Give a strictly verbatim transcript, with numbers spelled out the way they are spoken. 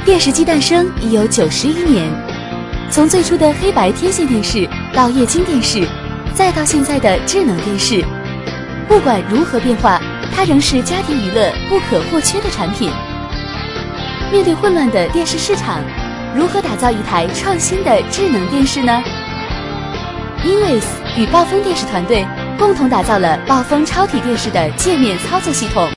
电视机诞生已有九十余年，从最初的黑白天线电视到液晶电视，再到现在的智能电视，不管如何变化，它仍是家庭娱乐不可或缺的产品。面对混乱的电视市场，如何打造一台创新的智能电视呢？因为与暴风电视团队共同打造了暴风超体电视的界面操作系统。